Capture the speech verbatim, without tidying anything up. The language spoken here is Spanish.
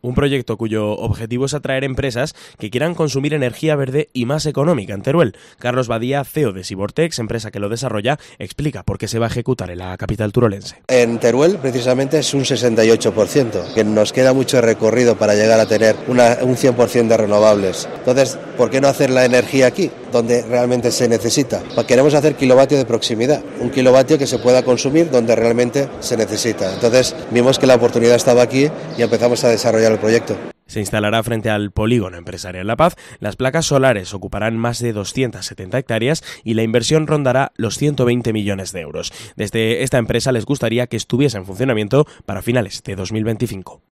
Un proyecto cuyo objetivo es atraer empresas que quieran consumir energía verde y más económica en Teruel. Carlos Badía, C E O de Sivortex, empresa que lo desarrolla, explica por qué se va a ejecutar en la capital turolense. En Teruel, precisamente, es un sesenta y ocho por ciento, que nos queda mucho recorrido para llegar a tener una, un cien por ciento de renovables. Entonces, ¿por qué no hacer la energía aquí, donde realmente se necesita? Queremos hacer kilovatio de proximidad, un kilovatio que se pueda consumir donde realmente se necesita. Entonces, vimos que la oportunidad estaba aquí y empezamos a desarrollar el proyecto. Se instalará frente al polígono empresarial La Paz, las placas solares ocuparán más de doscientas setenta hectáreas y la inversión rondará los ciento veinte millones de euros. Desde esta empresa les gustaría que estuviese en funcionamiento para finales de dos mil veinticinco.